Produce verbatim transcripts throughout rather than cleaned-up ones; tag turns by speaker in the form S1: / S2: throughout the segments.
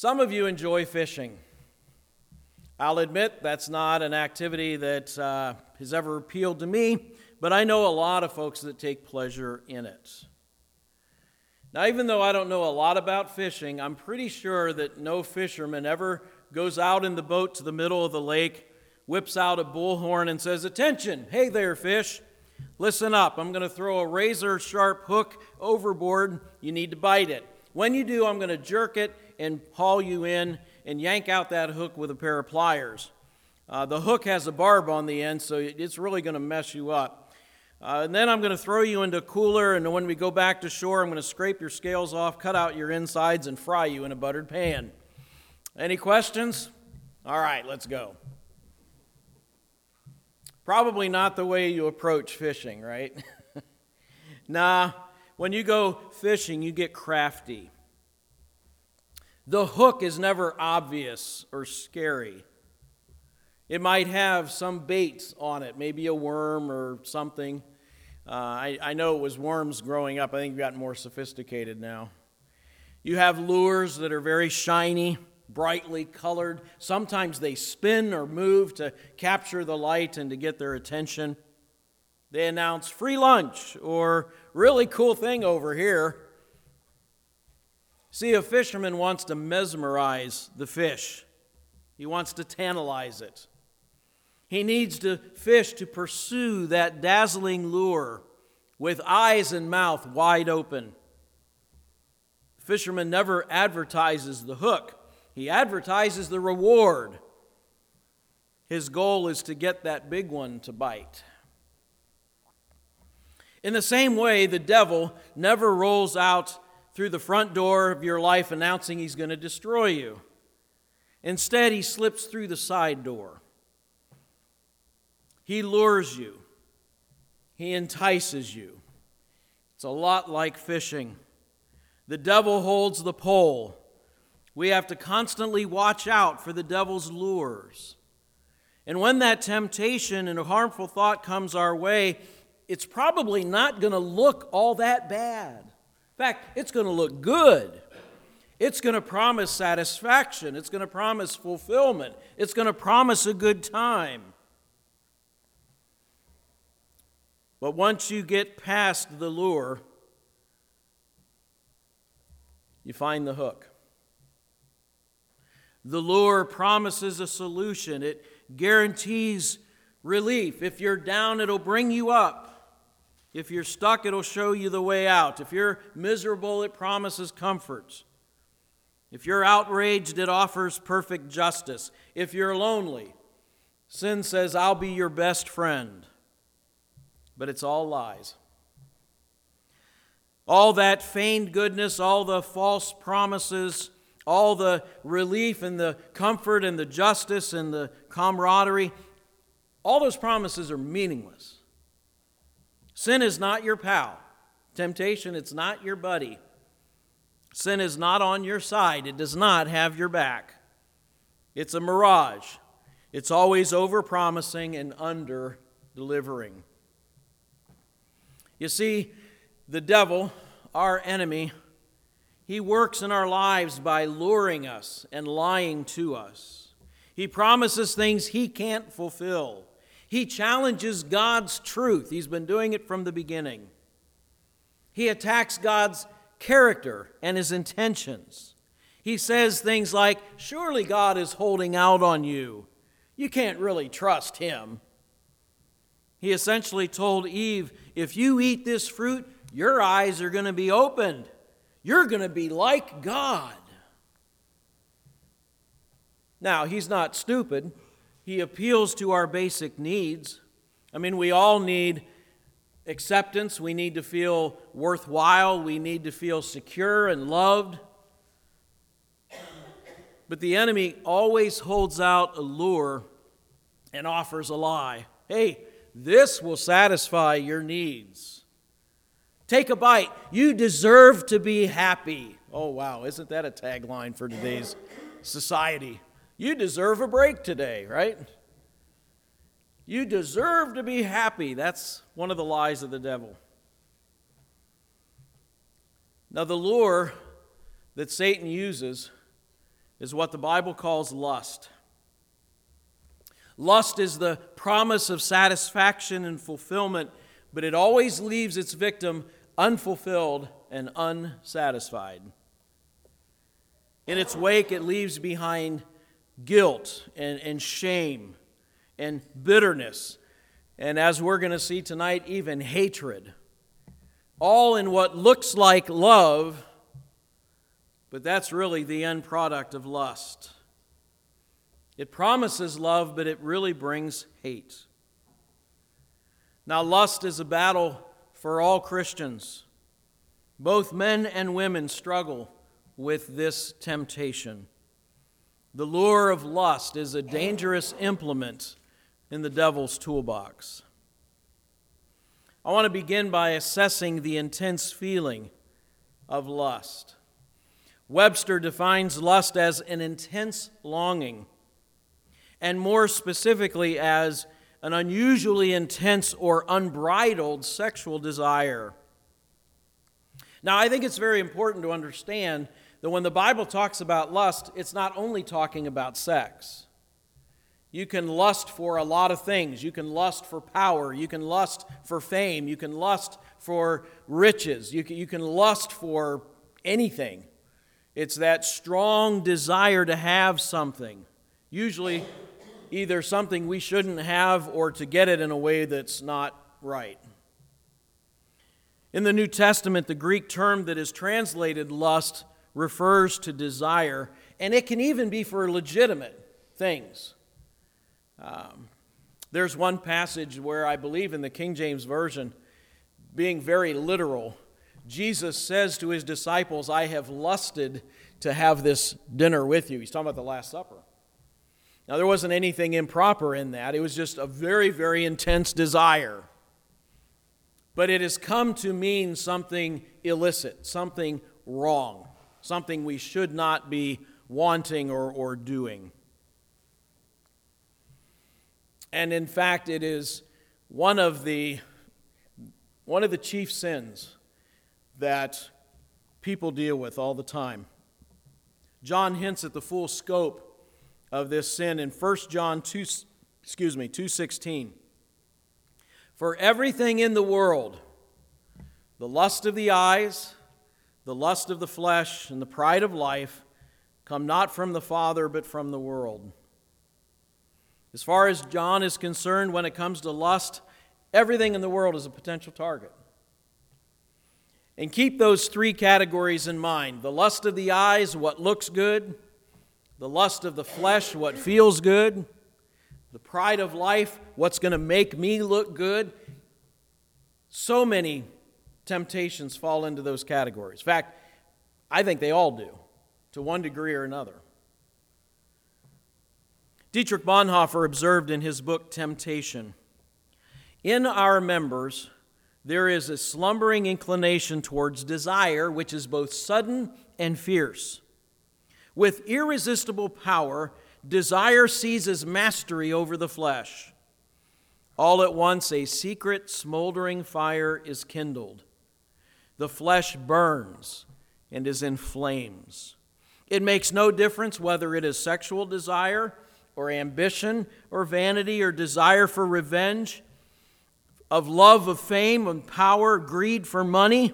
S1: Some of you enjoy fishing. I'll admit that's not an activity that uh, has ever appealed to me, but I know a lot of folks that take pleasure in it. Now, even though I don't know a lot about fishing, I'm pretty sure that no fisherman ever goes out in the boat to the middle of the lake, whips out a bullhorn and says, "Attention, hey there, fish. Listen up, I'm going to throw a razor-sharp hook overboard. You need to bite it. When you do, I'm going to jerk it and haul you in and yank out that hook with a pair of pliers. Uh, the hook has a barb on the end, so it's really going to mess you up. Uh, and then I'm going to throw you into a cooler, and when we go back to shore, I'm going to scrape your scales off, cut out your insides, and fry you in a buttered pan." Any questions? All right, let's go. Probably not the way you approach fishing, right? Nah, when you go fishing, you get crafty. The hook is never obvious or scary. It might have some bait on it, maybe a worm or something. Uh, I, I know it was worms growing up. I think we've gotten more sophisticated now. You have lures that are very shiny, brightly colored. Sometimes they spin or move to capture the light and to get their attention. They announce free lunch or really cool thing over here. See, a fisherman wants to mesmerize the fish. He wants to tantalize it. He needs to fish to pursue that dazzling lure with eyes and mouth wide open. The fisherman never advertises the hook. He advertises the reward. His goal is to get that big one to bite. In the same way, the devil never rolls out through the front door of your life announcing he's going to destroy you. Instead, he slips through the side door. He lures you. He entices you. It's a lot like fishing. The devil holds the pole. We have to constantly watch out for the devil's lures. And when that temptation and a harmful thought comes our way, it's probably not going to look all that bad. In fact, it's going to look good. It's going to promise satisfaction. It's going to promise fulfillment. It's going to promise a good time. But once you get past the lure, you find the hook. The lure promises a solution. It guarantees relief. If you're down, it'll bring you up. If you're stuck, it'll show you the way out. If you're miserable, it promises comfort. If you're outraged, it offers perfect justice. If you're lonely, sin says, "I'll be your best friend." But it's all lies. All that feigned goodness, all the false promises, all the relief and the comfort and the justice and the camaraderie, all those promises are meaningless. Sin is not your pal. Temptation, it's not your buddy. Sin is not on your side. It does not have your back. It's a mirage. It's always over-promising and under-delivering. You see, the devil, our enemy, he works in our lives by luring us and lying to us. He promises things he can't fulfill. He challenges God's truth. He's been doing it from the beginning. He attacks God's character and his intentions. He says things like, "Surely God is holding out on you. You can't really trust him." He essentially told Eve, if you eat this fruit, your eyes are going to be opened. You're going to be like God. Now, he's not stupid. He appeals to our basic needs. I mean, we all need acceptance. We need to feel worthwhile. We need to feel secure and loved. But the enemy always holds out a lure and offers a lie. Hey, this will satisfy your needs. Take a bite. You deserve to be happy. Oh, wow. Isn't that a tagline for today's society? You deserve a break today, right? You deserve to be happy. That's one of the lies of the devil. Now, the lure that Satan uses is what the Bible calls lust. Lust is the promise of satisfaction and fulfillment, but it always leaves its victim unfulfilled and unsatisfied. In its wake, it leaves behind guilt and, and shame and bitterness, and as we're going to see tonight, even hatred. All in what looks like love, but that's really the end product of lust. It promises love, but it really brings hate. Now, lust is a battle for all Christians. Both men and women struggle with this temptation. The lure of lust is a dangerous implement in the devil's toolbox. I want to begin by assessing the intense feeling of lust. Webster defines lust as an intense longing, and more specifically as an unusually intense or unbridled sexual desire. Now, I think it's very important to understand that when the Bible talks about lust, it's not only talking about sex. You can lust for a lot of things. You can lust for power. You can lust for fame. You can lust for riches. You can, you can lust for anything. It's that strong desire to have something, usually either something we shouldn't have or to get it in a way that's not right. In the New Testament, the Greek term that is translated lust refers to desire, and it can even be for legitimate things. Um, there's one passage where I believe in the King James Version, being very literal, Jesus says to his disciples, "I have lusted to have this dinner with you." He's talking about the Last Supper. Now, there wasn't anything improper in that. It was just a very, very intense desire. But it has come to mean something illicit, something wrong, something we should not be wanting or, or doing. And in fact, it is one of the one of the chief sins that people deal with all the time. John hints at the full scope of this sin in First John two, excuse me, two sixteen. For everything in the world, the lust of the eyes, the lust of the flesh, and the pride of life, come not from the Father, but from the world. As far as John is concerned, when it comes to lust, everything in the world is a potential target. And keep those three categories in mind. The lust of the eyes, what looks good. The lust of the flesh, what feels good. The pride of life, what's going to make me look good. So many temptations fall into those categories. In fact, I think they all do, to one degree or another. Dietrich Bonhoeffer observed in his book, Temptation, in our members, there is a slumbering inclination towards desire, which is both sudden and fierce. With irresistible power, desire seizes mastery over the flesh. All at once, a secret, smoldering fire is kindled. The flesh burns and is in flames. It makes no difference whether it is sexual desire or ambition or vanity or desire for revenge, of love of fame and power, greed for money,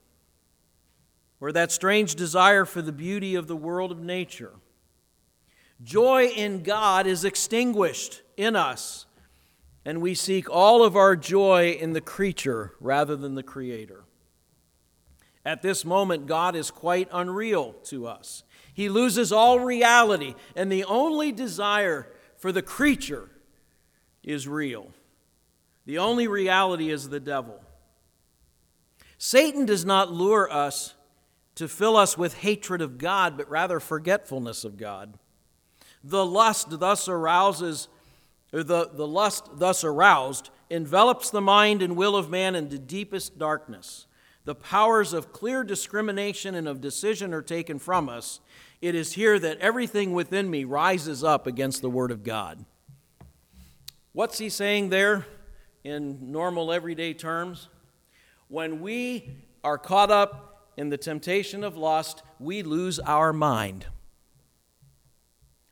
S1: or that strange desire for the beauty of the world of nature. Joy in God is extinguished in us, and we seek all of our joy in the creature rather than the Creator. At this moment, God is quite unreal to us. He loses all reality, and the only desire for the creature is real. The only reality is the devil. Satan does not lure us to fill us with hatred of God, but rather forgetfulness of God. The lust thus arouses, or the, the lust thus aroused envelops the mind and will of man into deepest darkness. The powers of clear discrimination and of decision are taken from us. It is here that everything within me rises up against the Word of God. What's he saying there in normal everyday terms? When we are caught up in the temptation of lust, we lose our mind.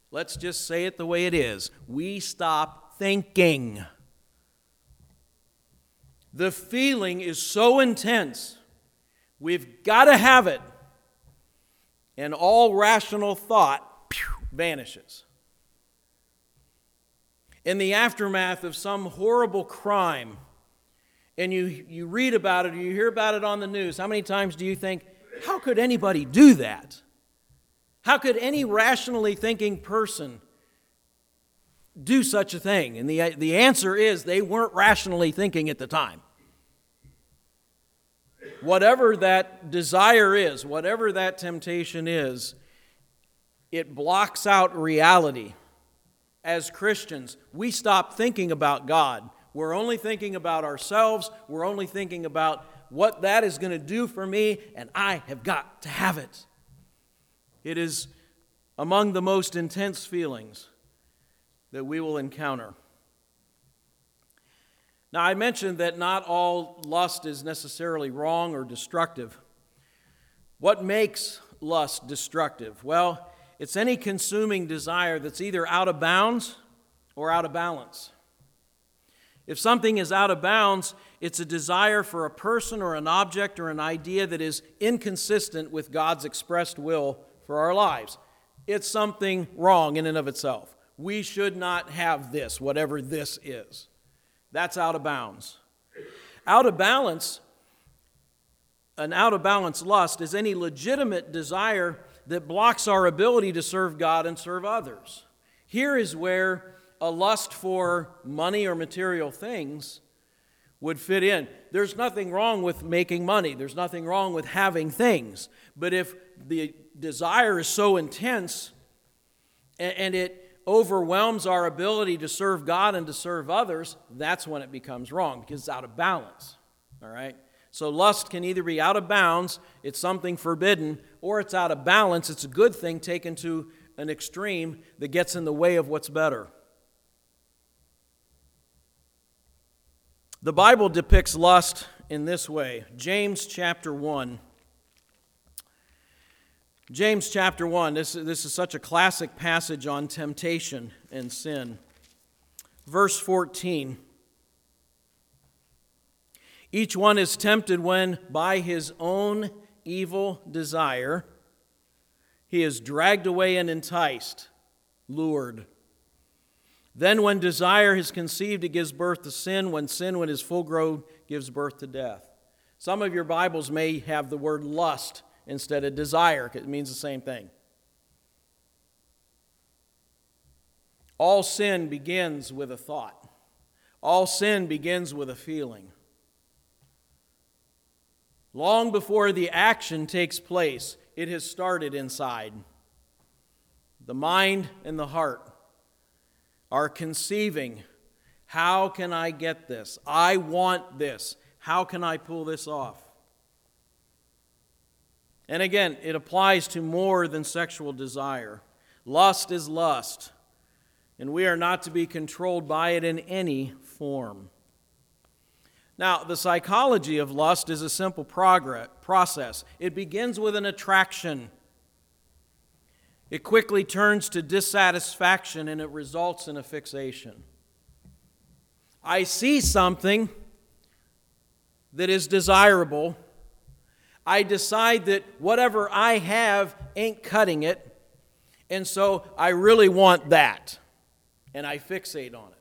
S1: Let's just say it the way it is. We stop thinking. The feeling is so intense, we've got to have it, and all rational thought pew, vanishes. In the aftermath of some horrible crime, and you, you read about it or you hear about it on the news, how many times do you think, how could anybody do that? How could any rationally thinking person do such a thing? And the, the answer is they weren't rationally thinking at the time. Whatever that desire is, whatever that temptation is, it blocks out reality. As Christians, we stop thinking about God. We're only thinking about ourselves. We're only thinking about what that is going to do for me, and I have got to have it. It is among the most intense feelings that we will encounter. Now, I mentioned that not all lust is necessarily wrong or destructive. What makes lust destructive? Well, it's any consuming desire that's either out of bounds or out of balance. If something is out of bounds, it's a desire for a person or an object or an idea that is inconsistent with God's expressed will for our lives. It's something wrong in and of itself. We should not have this, whatever this is. That's out of bounds. Out of balance, an out of balance lust is any legitimate desire that blocks our ability to serve God and serve others. Here is where a lust for money or material things would fit in. There's nothing wrong with making money. There's nothing wrong with having things. But if the desire is so intense and it overwhelms our ability to serve God and to serve others, that's when it becomes wrong, because it's out of balance. All right? So lust can either be out of bounds, it's something forbidden, or it's out of balance, it's a good thing taken to an extreme that gets in the way of what's better. The Bible depicts lust in this way. James chapter one. James chapter one, this, this is such a classic passage on temptation and sin. Verse fourteen. Each one is tempted when by his own evil desire he is dragged away and enticed, lured. Then when desire is conceived, it gives birth to sin. When sin, when it is full grown, gives birth to death. Some of your Bibles may have the word lust instead of desire. It means the same thing. All sin begins with a thought. All sin begins with a feeling. Long before the action takes place, it has started inside. The mind and the heart are conceiving, how can I get this? I want this. How can I pull this off? And again, it applies to more than sexual desire. Lust is lust, and we are not to be controlled by it in any form. Now, the psychology of lust is a simple progress, process. It begins with an attraction. It quickly turns to dissatisfaction, and it results in a fixation. I see something that is desirable. I decide that whatever I have ain't cutting it, and so I really want that, and I fixate on it.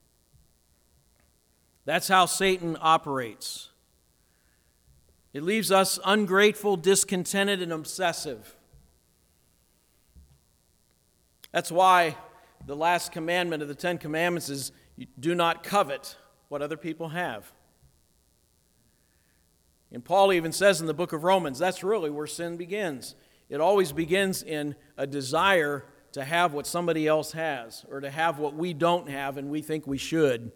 S1: That's how Satan operates. It leaves us ungrateful, discontented, and obsessive. That's why the last commandment of the Ten Commandments is, do not covet what other people have. And Paul even says in the book of Romans, that's really where sin begins. It always begins in a desire to have what somebody else has, or to have what we don't have and we think we should.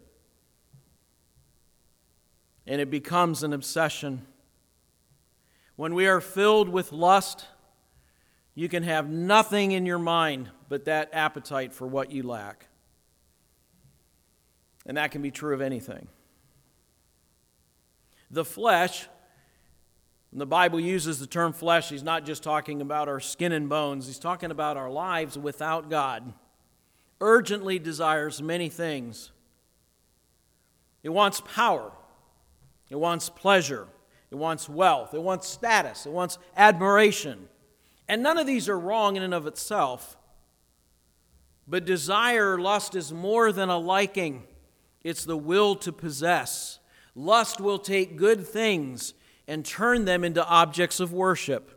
S1: And it becomes an obsession. When we are filled with lust, you can have nothing in your mind but that appetite for what you lack. And that can be true of anything. The flesh, when the Bible uses the term flesh, he's not just talking about our skin and bones. He's talking about our lives without God. urgently desires many things. It wants power. It wants pleasure. It wants wealth. It wants status. It wants admiration. And none of these are wrong in and of itself. But desire, lust, is more than a liking. It's the will to possess. Lust will take good things and turn them into objects of worship.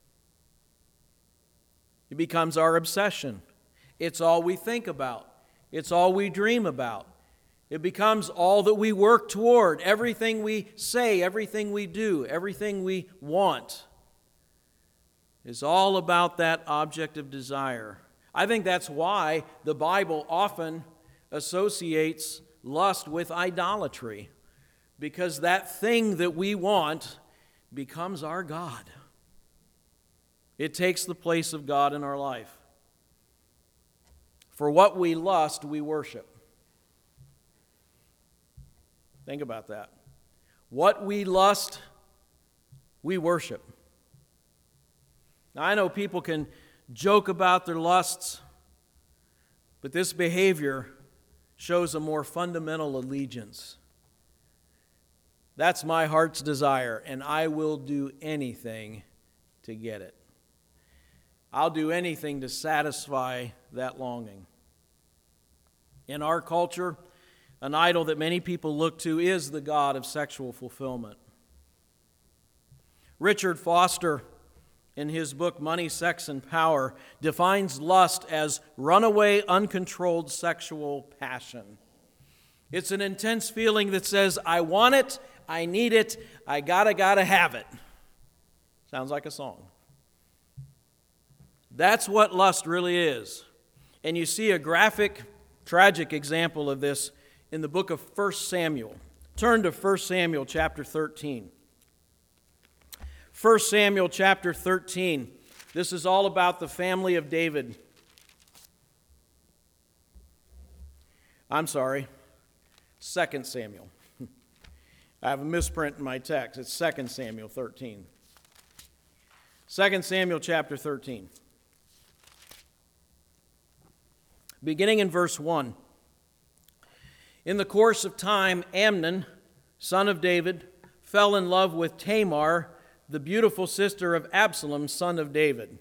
S1: It becomes our obsession. It's all we think about. It's all we dream about. It becomes all that we work toward. Everything we say, everything we do, everything we want is all about that object of desire. I think that's why the Bible often associates lust with idolatry, because that thing that we want becomes our God. It takes the place of God in our life. For what we lust, we worship. Think about that. What we lust, we worship. Now, I know people can joke about their lusts, but this behavior shows a more fundamental allegiance. That's my heart's desire, and I will do anything to get it. I'll do anything to satisfy that longing. In our culture, an idol that many people look to is the god of sexual fulfillment. Richard Foster, in his book Money, Sex, and Power, defines lust as runaway, uncontrolled sexual passion. It's an intense feeling that says, I want it, I need it, I gotta, gotta have it. Sounds like a song. That's what lust really is. And you see a graphic, tragic example of this in the book of First Samuel. Turn to First Samuel chapter thirteen. First Samuel chapter thirteen. This is all about the family of David. I'm sorry, Second Samuel. I have a misprint in my text. It's Second Samuel thirteen. Second Samuel chapter thirteen. Beginning in verse one. In the course of time, Amnon, son of David, fell in love with Tamar, the beautiful sister of Absalom, son of David.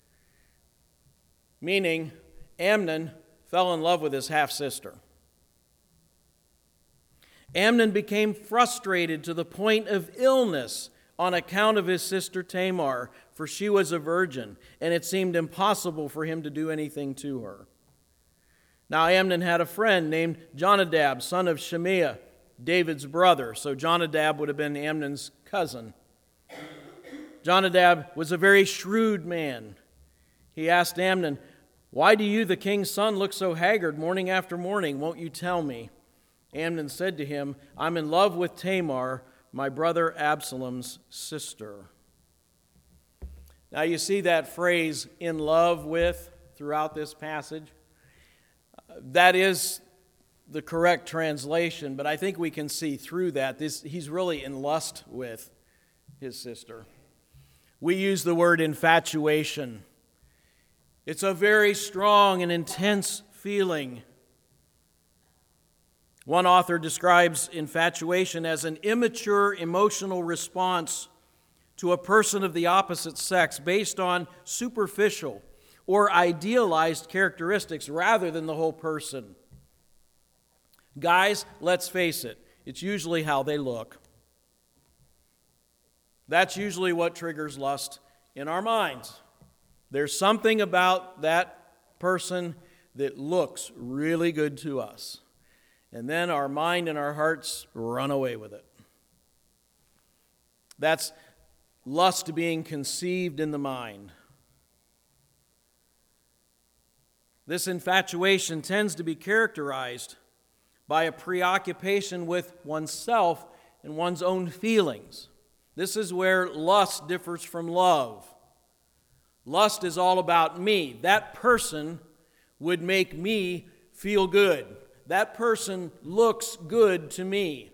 S1: Meaning, Amnon fell in love with his half-sister. Amnon became frustrated to the point of illness on account of his sister Tamar, for she was a virgin, and it seemed impossible for him to do anything to her. Now Amnon had a friend named Jonadab, son of Shemiah, David's brother. So Jonadab would have been Amnon's cousin. Jonadab was a very shrewd man. He asked Amnon, "Why do you, the king's son, look so haggard morning after morning? Won't you tell me?" Amnon said to him, "I'm in love with Tamar, my brother Absalom's sister." Now you see that phrase, "in love with," throughout this passage. That is the correct translation, but I think we can see through that. This, he's really in lust with his sister. We use the word infatuation. It's a very strong and intense feeling. One author describes infatuation as an immature emotional response to a person of the opposite sex based on superficial or idealized characteristics rather than the whole person. Guys, let's face it, it's usually how they look. That's usually what triggers lust in our minds. There's something about that person that looks really good to us. And then our mind and our hearts run away with it. That's lust being conceived in the mind. This infatuation tends to be characterized by a preoccupation with oneself and one's own feelings. This is where lust differs from love. Lust is all about me. That person would make me feel good. That person looks good to me.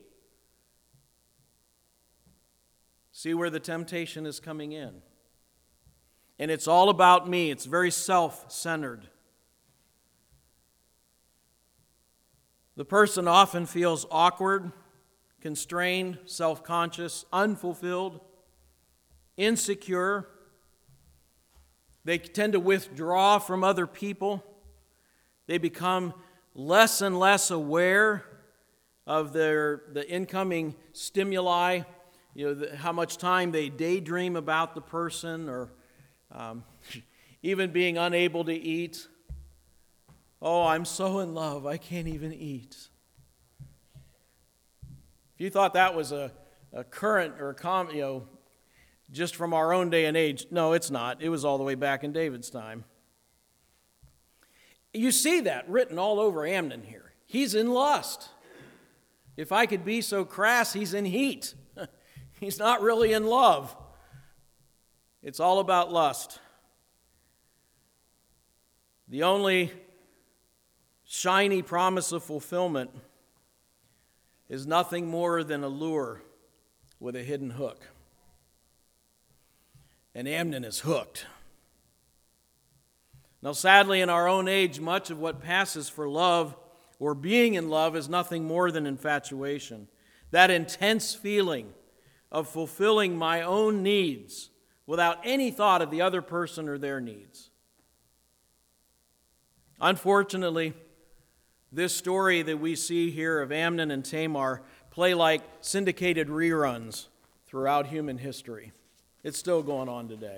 S1: See where the temptation is coming in. And it's all about me. It's very self-centered. The person often feels awkward, constrained, self-conscious, unfulfilled, insecure. They tend to withdraw from other people. They become less and less aware of their the incoming stimuli, you know, the, how much time they daydream about the person, or um, even being unable to eat. Oh, I'm so in love, I can't even eat. If you thought that was a, a current or a com, you know, just from our own day and age, no, it's not. It was all the way back in David's time. You see that written all over Amnon here. He's in lust. If I could be so crass, he's in heat. He's not really in love. It's all about lust. The only shiny promise of fulfillment is nothing more than a lure with a hidden hook. And Amnon is hooked. Now, sadly, in our own age, much of what passes for love or being in love is nothing more than infatuation. That intense feeling of fulfilling my own needs without any thought of the other person or their needs. Unfortunately, this story that we see here of Amnon and Tamar play like syndicated reruns throughout human history. It's still going on today.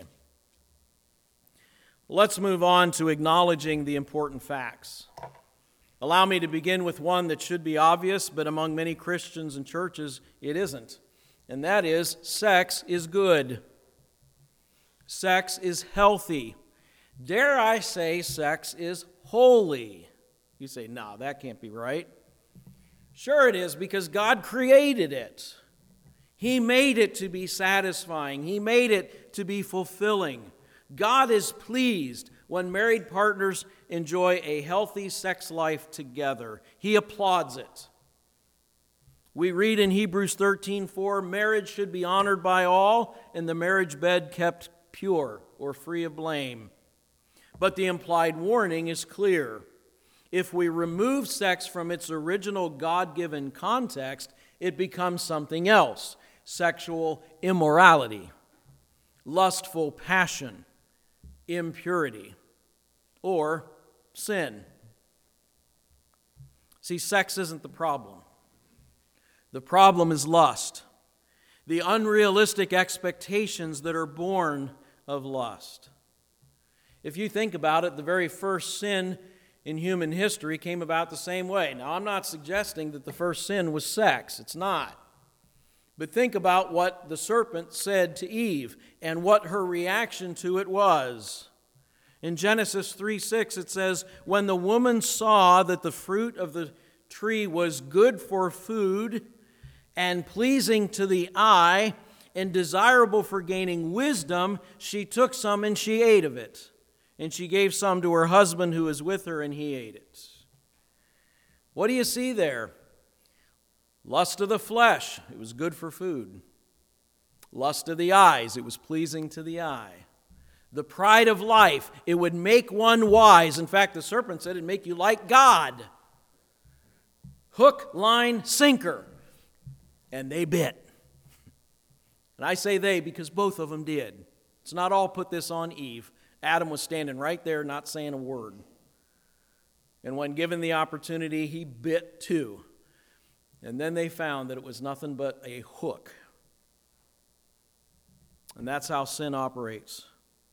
S1: Let's move on to acknowledging the important facts. Allow me to begin with one that should be obvious, but among many Christians and churches, it isn't. And that is, sex is good. Sex is healthy. Dare I say, sex is holy. You say, no, that can't be right. Sure it is, because God created it. He made it to be satisfying. He made it to be fulfilling. God is pleased when married partners enjoy a healthy sex life together. He applauds it. We read in Hebrews thirteen four, marriage should be honored by all, and the marriage bed kept pure or free of blame. But the implied warning is clear. If we remove sex from its original God-given context, it becomes something else: sexual immorality, lustful passion, impurity, or sin. See, sex isn't the problem. The problem is lust, the unrealistic expectations that are born of lust. If you think about it, the very first sin in human history came about the same way. Now, I'm not suggesting that the first sin was sex. It's not. But think about what the serpent said to Eve and what her reaction to it was. In Genesis three six, it says, when the woman saw that the fruit of the tree was good for food and pleasing to the eye and desirable for gaining wisdom, she took some and she ate of it. And she gave some to her husband who was with her, and he ate it. What do you see there? Lust of the flesh, it was good for food. Lust of the eyes, it was pleasing to the eye. The pride of life, it would make one wise. In fact, the serpent said it'd make you like God. Hook, line, sinker. And they bit. And I say they because both of them did. It's not all put this on Eve. Adam was standing right there, not saying a word. And when given the opportunity, he bit too. And then they found that it was nothing but a hook. And that's how sin operates.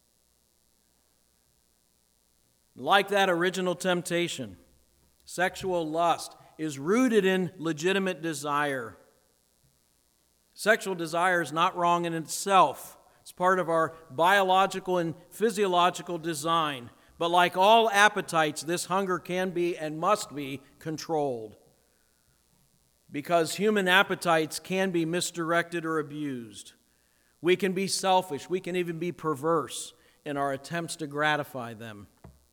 S1: Like that original temptation, sexual lust is rooted in legitimate desire. Sexual desire is not wrong in itself. It's part of our biological and physiological design. But like all appetites, this hunger can be and must be controlled. Because human appetites can be misdirected or abused. We can be selfish. We can even be perverse in our attempts to gratify them.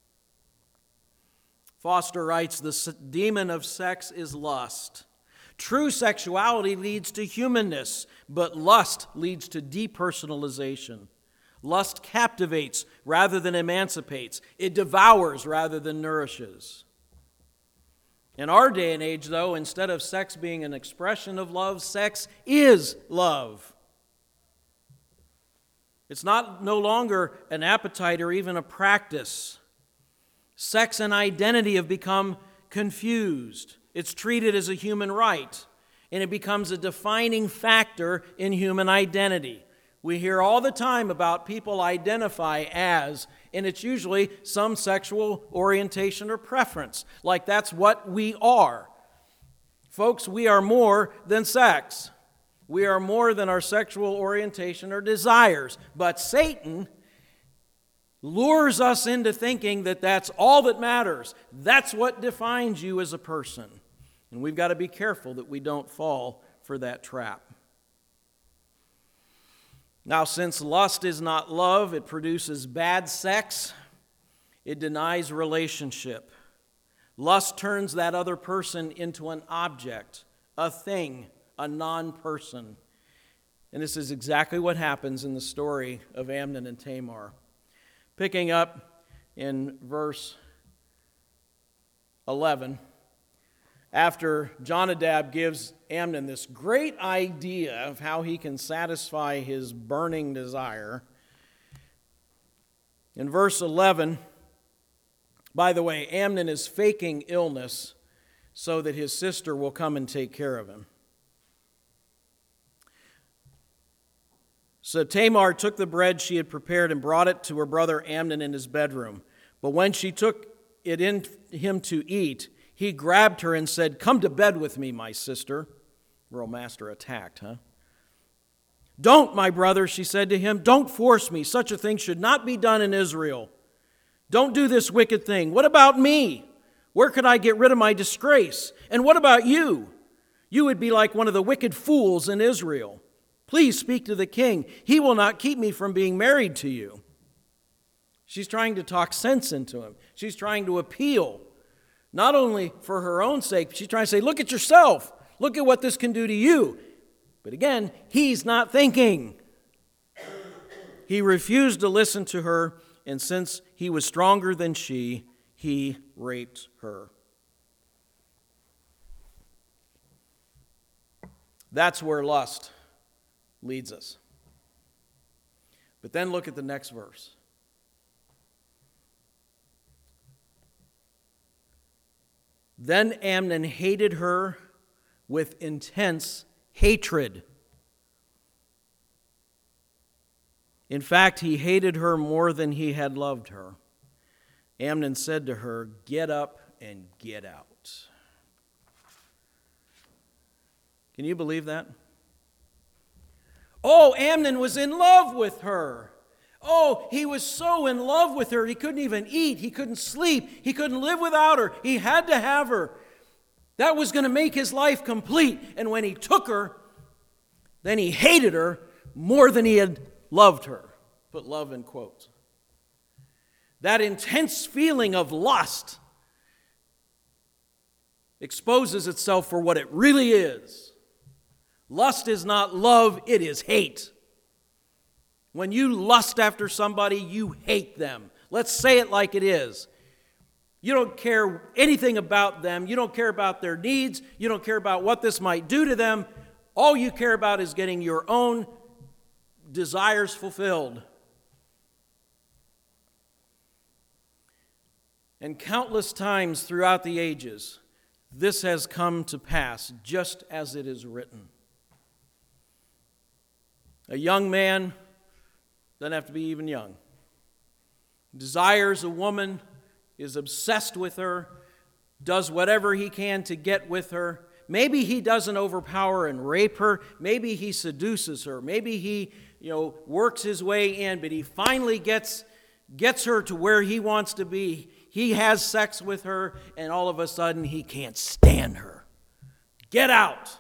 S1: Foster writes, the demon of sex is lust. True sexuality leads to humanness, but lust leads to depersonalization. Lust captivates rather than emancipates. It devours rather than nourishes. In our day and age, though, instead of sex being an expression of love, sex is love. It's not no longer an appetite or even a practice. Sex and identity have become confused. It's treated as a human right, and it becomes a defining factor in human identity. We hear all the time about people identify as, and it's usually some sexual orientation or preference, like that's what we are. Folks, we are more than sex. We are more than our sexual orientation or desires. But Satan lures us into thinking that that's all that matters. That's what defines you as a person. And we've got to be careful that we don't fall for that trap. Now, since lust is not love, it produces bad sex. It denies relationship. Lust turns that other person into an object, a thing, a non-person. And this is exactly what happens in the story of Amnon and Tamar. Picking up in verse eleven, after Jonadab gives Amnon this great idea of how he can satisfy his burning desire, in verse eleven, by the way, Amnon is faking illness so that his sister will come and take care of him. So Tamar took the bread she had prepared and brought it to her brother Amnon in his bedroom. But when she took it in him to eat, he grabbed her and said, "Come to bed with me, my sister." Royal master attacked, huh? "Don't, my brother," she said to him. "Don't force me. Such a thing should not be done in Israel. Don't do this wicked thing. What about me? Where could I get rid of my disgrace? And what about you? You would be like one of the wicked fools in Israel. Please speak to the king. He will not keep me from being married to you." She's trying to talk sense into him. She's trying to appeal, not only for her own sake, but she's trying to say, look at yourself. Look at what this can do to you. But again, he's not thinking. He refused to listen to her, and since he was stronger than she, he raped her. That's where lust leads us. But then look at the next verse. Then Amnon hated her with intense hatred. In fact, he hated her more than he had loved her. Amnon said to her, "Get up and get out." Can you believe that? Oh, Amnon was in love with her. Oh, he was so in love with her, he couldn't even eat, he couldn't sleep, he couldn't live without her. He had to have her. That was going to make his life complete. And when he took her, then he hated her more than he had loved her. Put love in quotes. That intense feeling of lust exposes itself for what it really is. Lust is not love, it is hate. When you lust after somebody, you hate them. Let's say it like it is. You don't care anything about them. You don't care about their needs. You don't care about what this might do to them. All you care about is getting your own desires fulfilled. And countless times throughout the ages, this has come to pass just as it is written. A young man, doesn't have to be even young, desires a woman, is obsessed with her, does whatever he can to get with her. Maybe he doesn't overpower and rape her. Maybe he seduces her. Maybe he, you know, works his way in, but he finally gets, gets her to where he wants to be. He has sex with her, and all of a sudden he can't stand her. Get out!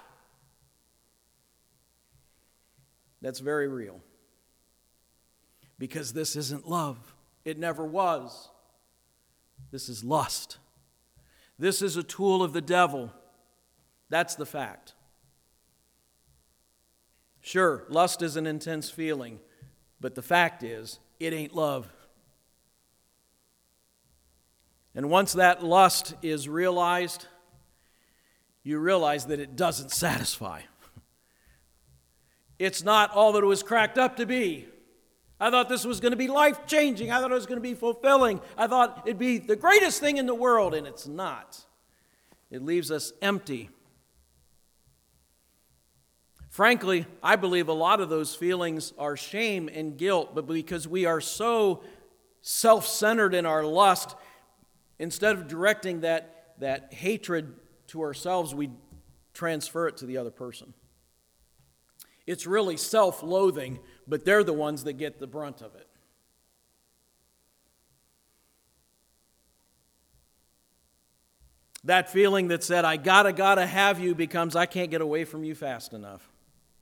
S1: That's very real. Because this isn't love. It never was. This is lust. This is a tool of the devil. That's the fact. Sure, lust is an intense feeling, but the fact is, it ain't love. And once that lust is realized, you realize that it doesn't satisfy. It's not all that it was cracked up to be. I thought this was going to be life-changing. I thought it was going to be fulfilling. I thought it'd be the greatest thing in the world, and it's not. It leaves us empty. Frankly, I believe a lot of those feelings are shame and guilt, but because we are so self-centered in our lust, instead of directing that, that hatred to ourselves, we transfer it to the other person. It's really self-loathing, but they're the ones that get the brunt of it. That feeling that said, I gotta, gotta have you, becomes, I can't get away from you fast enough.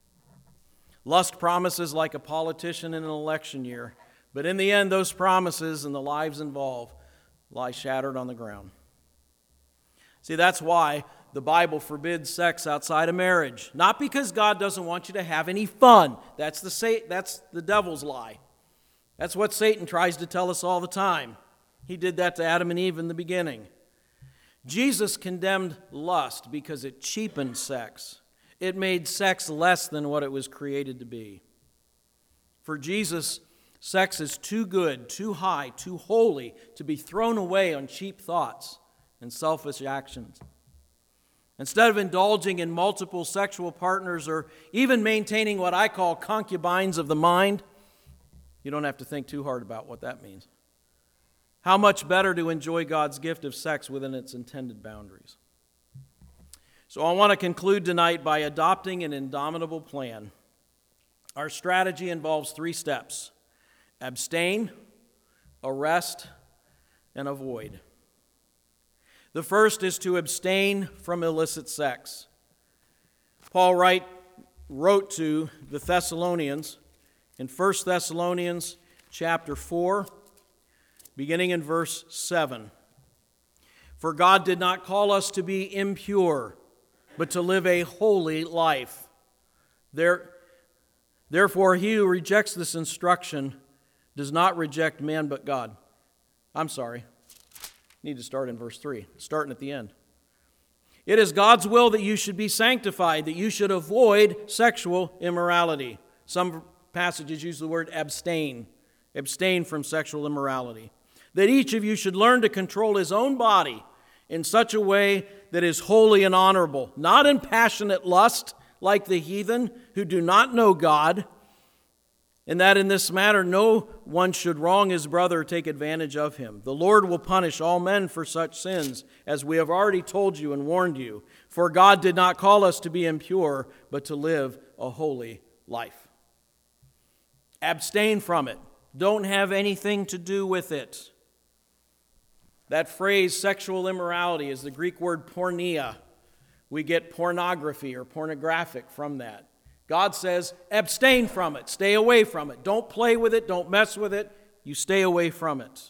S1: Lust promises like a politician in an election year, but in the end, those promises and the lives involved lie shattered on the ground. See, that's why the Bible forbids sex outside of marriage. Not because God doesn't want you to have any fun. That's the, that's the devil's lie. That's what Satan tries to tell us all the time. He did that to Adam and Eve in the beginning. Jesus condemned lust because it cheapened sex. It made sex less than what it was created to be. For Jesus, sex is too good, too high, too holy to be thrown away on cheap thoughts and selfish actions. Instead of indulging in multiple sexual partners or even maintaining what I call concubines of the mind, you don't have to think too hard about what that means. How much better to enjoy God's gift of sex within its intended boundaries. So I want to conclude tonight by adopting an indomitable plan. Our strategy involves three steps: abstain, arrest, and avoid. The first is to abstain from illicit sex. Paul write, wrote to the Thessalonians in First Thessalonians chapter four, beginning in verse seven. For God did not call us to be impure, but to live a holy life. There, therefore, he who rejects this instruction does not reject man but God. I'm sorry. Need to start in verse three, starting at the end. It is God's will that you should be sanctified, that you should avoid sexual immorality. Some passages use the word abstain, abstain from sexual immorality. That each of you should learn to control his own body in such a way that is holy and honorable, not in passionate lust like the heathen who do not know God, and that in this matter no one should wrong his brother or take advantage of him. The Lord will punish all men for such sins, as we have already told you and warned you. For God did not call us to be impure, but to live a holy life. Abstain from it. Don't have anything to do with it. That phrase, sexual immorality, is the Greek word porneia. We get pornography or pornographic from that. God says, abstain from it. Stay away from it. Don't play with it. Don't mess with it. You stay away from it.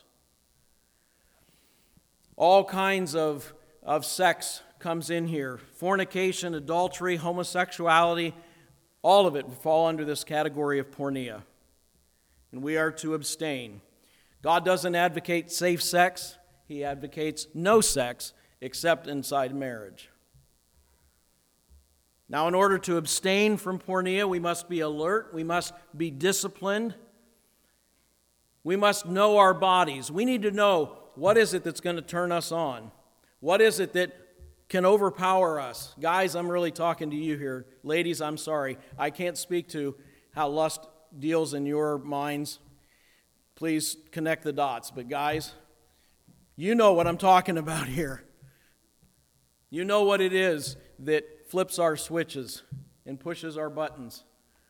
S1: All kinds of, of sex comes in here. Fornication, adultery, homosexuality, all of it fall under this category of porneia. And we are to abstain. God doesn't advocate safe sex. He advocates no sex except inside marriage. Now, in order to abstain from porneia, we must be alert. We must be disciplined. We must know our bodies. We need to know, what is it that's going to turn us on? What is it that can overpower us? Guys, I'm really talking to you here. Ladies, I'm sorry. I can't speak to how lust deals in your minds. Please connect the dots. But guys, you know what I'm talking about here. You know what it is that flips our switches and pushes our buttons.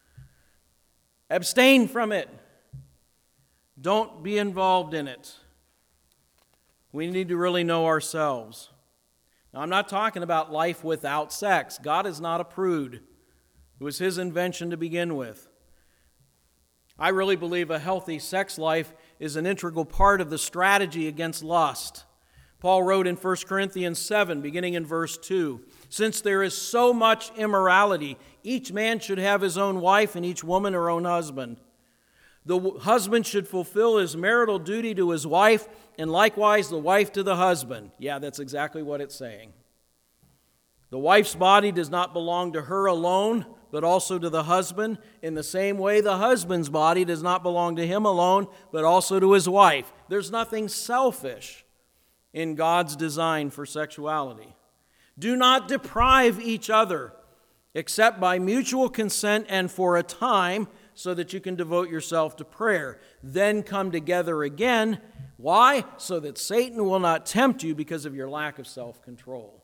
S1: Abstain from it. Don't be involved in it. We need to really know ourselves. Now, I'm not talking about life without sex. God is not a prude. It was His invention to begin with. I really believe a healthy sex life is an integral part of the strategy against lust. Paul wrote in First Corinthians seven, beginning in verse two, since there is so much immorality, each man should have his own wife and each woman her own husband. The husband should fulfill his marital duty to his wife, and likewise the wife to the husband. Yeah, that's exactly what it's saying. The wife's body does not belong to her alone, but also to the husband. In the same way, the husband's body does not belong to him alone, but also to his wife. There's nothing selfish in God's design for sexuality. Do not deprive each other, except by mutual consent and for a time, so that you can devote yourself to prayer. Then come together again. Why? So that Satan will not tempt you because of your lack of self-control.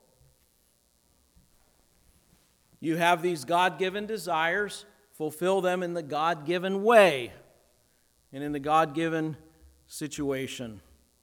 S1: You have these God-given desires, fulfill them in the God-given way and in the God-given situation.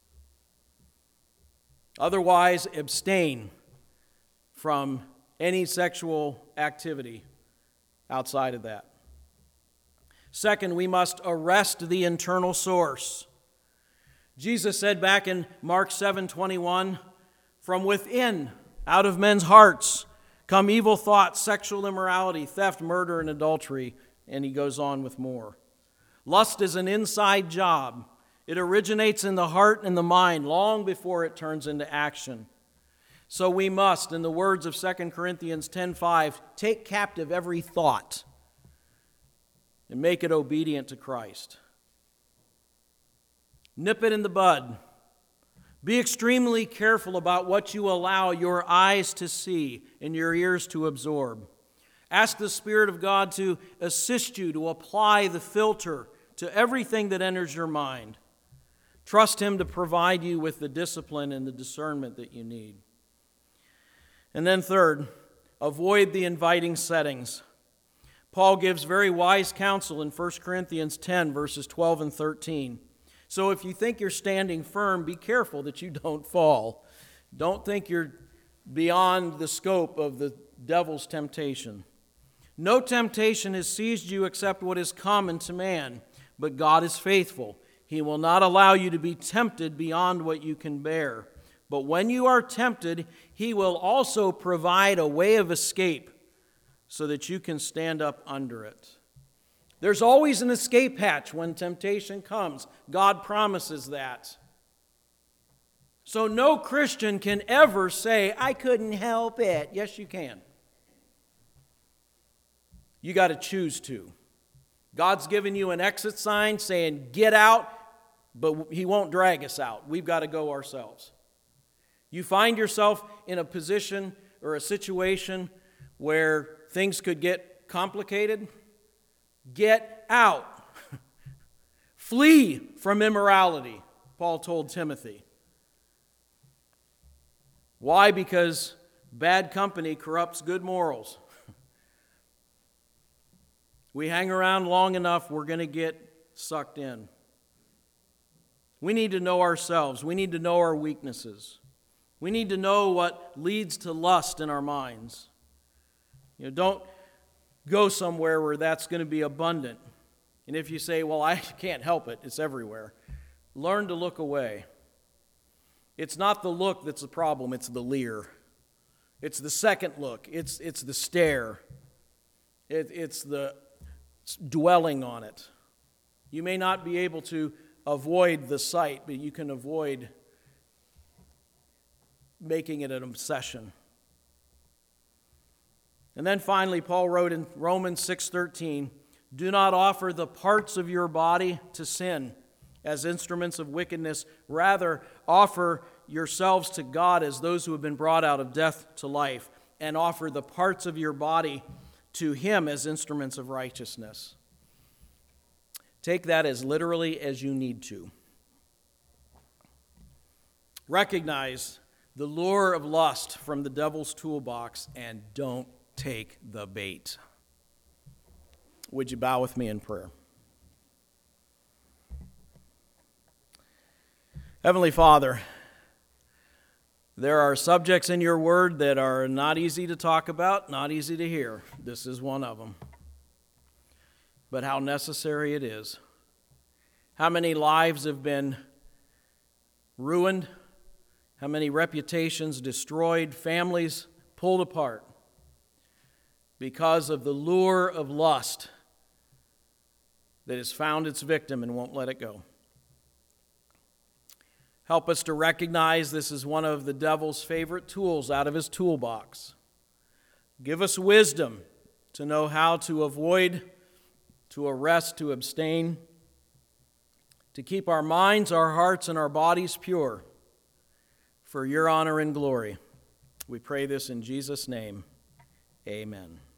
S1: Otherwise, abstain from any sexual activity outside of that. Second, we must arrest the internal source. Jesus said back in Mark seven twenty-one, "From within, out of men's hearts, come evil thoughts, sexual immorality, theft, murder, and adultery." And he goes on with more. Lust is an inside job. It originates in the heart and the mind long before it turns into action. So we must, in the words of Second Corinthians ten five, take captive every thought and make it obedient to Christ. Nip it in the bud. Be extremely careful about what you allow your eyes to see and your ears to absorb. Ask the Spirit of God to assist you to apply the filter to everything that enters your mind. Trust Him to provide you with the discipline and the discernment that you need. And then third, avoid the inviting settings. Paul gives very wise counsel in First Corinthians ten, verses twelve and thirteen. So if you think you're standing firm, be careful that you don't fall. Don't think you're beyond the scope of the devil's temptation. No temptation has seized you except what is common to man, but God is faithful. He will not allow you to be tempted beyond what you can bear. But when you are tempted, He will also provide a way of escape so that you can stand up under it. There's always an escape hatch when temptation comes. God promises that. So no Christian can ever say, "I couldn't help it." Yes, you can. You got to choose to. God's given you an exit sign saying, "Get out," but He won't drag us out. We've got to go ourselves. You find yourself in a position or a situation where things could get complicated. Get out. Flee from immorality, Paul told Timothy. Why? Because bad company corrupts good morals. We hang around long enough, we're going to get sucked in. We need to know ourselves. We need to know our weaknesses. We need to know what leads to lust in our minds. You know, don't go somewhere where that's going to be abundant. And if you say, "Well, I can't help it, it's everywhere," learn to look away. It's not the look that's the problem, it's the leer. It's the second look. It's, it's the stare. It, it's the dwelling on it. You may not be able to avoid the sight, but you can avoid making it an obsession. And then finally, Paul wrote in Romans six thirteen, "Do not offer the parts of your body to sin as instruments of wickedness. Rather, offer yourselves to God as those who have been brought out of death to life, and offer the parts of your body to Him as instruments of righteousness." Take that as literally as you need to. Recognize the lure of lust from the devil's toolbox and don't take the bait. Would you bow with me in prayer? Heavenly Father, there are subjects in your word that are not easy to talk about, not easy to hear. This is one of them. But how necessary it is. How many lives have been ruined? How many reputations destroyed? Families pulled apart because of the lure of lust that has found its victim and won't let it go. Help us to recognize this is one of the devil's favorite tools out of his toolbox. Give us wisdom to know how to avoid, to arrest, to abstain, to keep our minds, our hearts, and our bodies pure for your honor and glory. We pray this in Jesus' name. Amen.